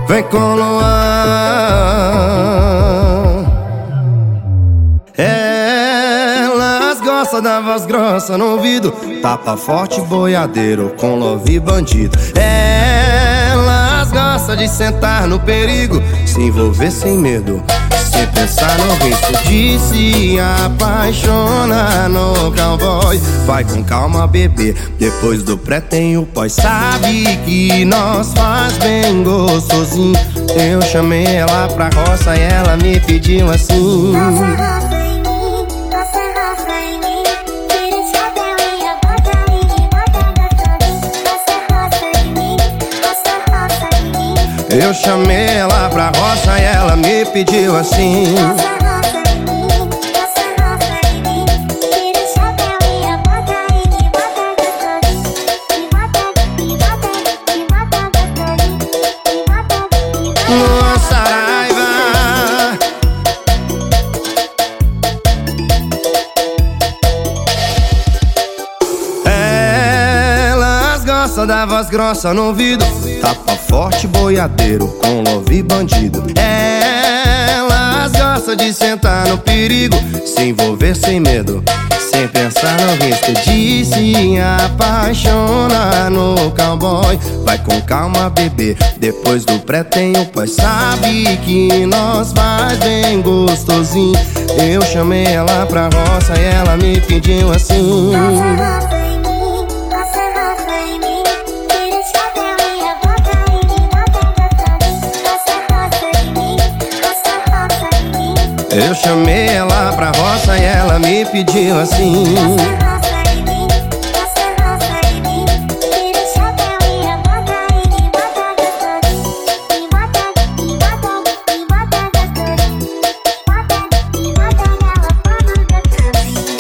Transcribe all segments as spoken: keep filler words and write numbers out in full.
vem com Luan. Elas gostam da voz grossa no ouvido, tapa forte, boiadeiro com love bandido. Elas gostam de sentar no perigo, se envolver sem medo, sem pensar no risco de se apaixonar no cowboy. Vai com calma, bebê, depois do pré tem o pós. Sabe que nós faz bem gostosinho. Eu chamei ela pra roça e ela me pediu assim: Você roça em mim, você roça em mim, tira o chapéu e a bota e me bota gostosinho. Você roça em mim, você roça em mim. Eu chamei ela pra roça e ela me pediu assim: Você roça em mim, você roça em mim, tira o chapéu e a bota e me bota gostosinho. Me bota, me bota, me bota gostosinho. Me bota, me bota. Luan Saraiva. Elas gostam da voz grossa no ouvido, tapa forte, boiadeiro com love bandido. Elas gostam de sentar no perigo, se envolver sem medo, sem pensar no risco de se apaixonar no cowboy. Vai com calma, bebê, depois do pré tem o pós. Sabe que nós faz bem gostosinho. Eu chamei ela pra roça e ela me pediu assim: Você roça em mim, você roça em mim, tira o chapéu e a bota e me bota gostosinho. Você roça em mim, você roça em mim. Eu chamei ela pra roça e ela me pediu assim: Você roça em mim, você roça em mim, tira o chapéu e a bota e me bota gostosinho. Me bota, me bota, me bota gostosinho. Bota, me bota nela como gostosinho.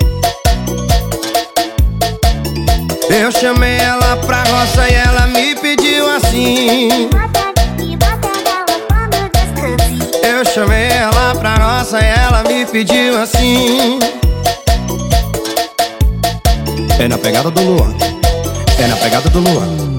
Eu chamei ela pra roça e ela me pediu assim: Me bota, me bota nela como gostosinho. eu chamei ela pra roça e ela me pediu assim. É na pegada do Luan, é na pegada do Luan.